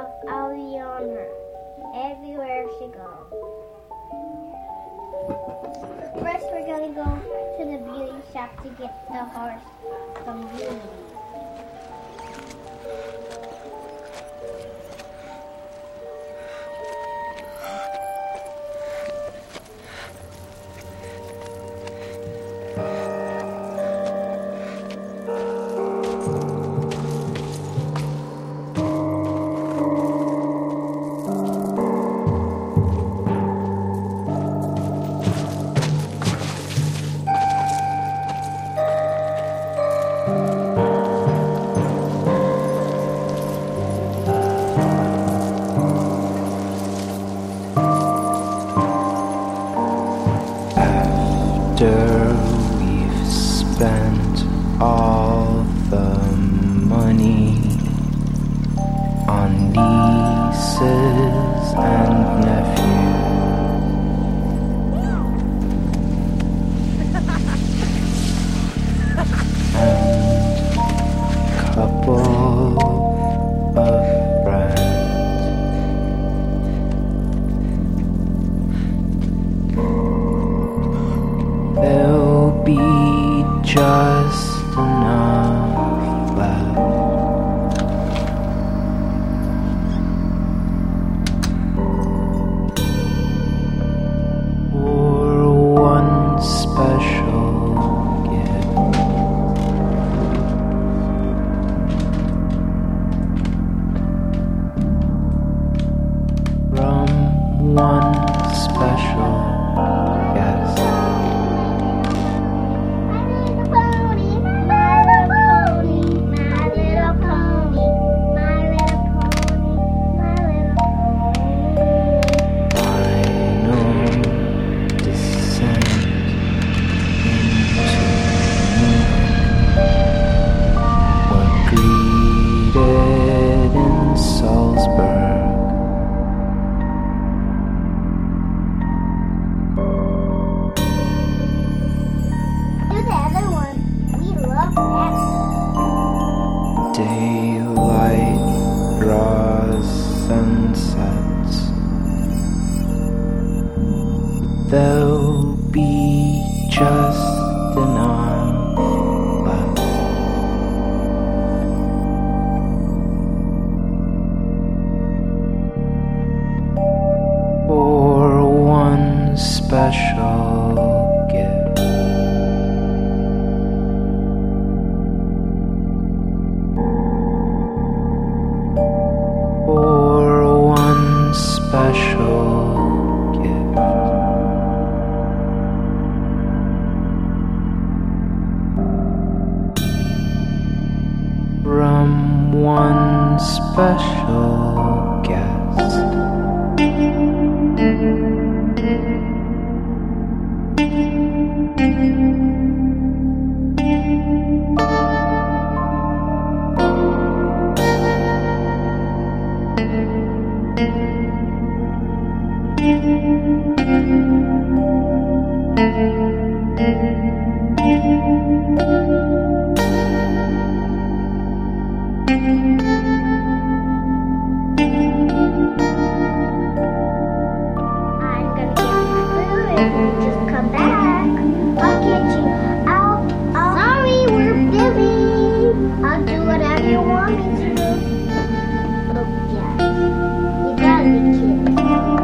off, I'll be on her everywhere she goes. First, we're gonna go to the beauty shop to get the horse some beauty. After we've spent all the money on nieces and nephews, and a couple of friends, there'll be just enough left for one special gift from one special guest. Daylight draws sunsets. There'll be just enough left for one special gift. For one special gift from one special guest. Just come back. I'll get you. Sorry, we're busy. I'll do whatever you want me to do. Oh, yeah. You gotta be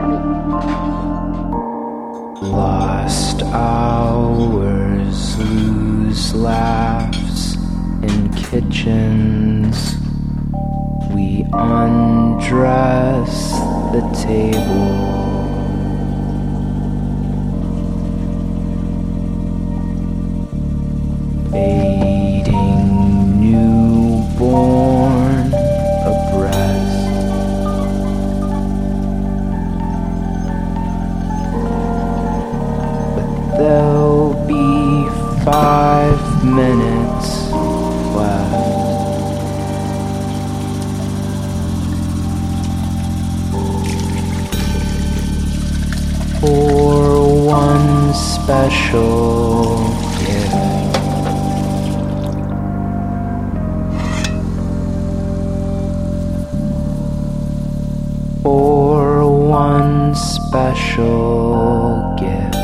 kidding. Lost hours, lose laughs in kitchens. We undress the table. Fading newborn abreast. But there'll be 5 minutes left for one special gift. one special gift.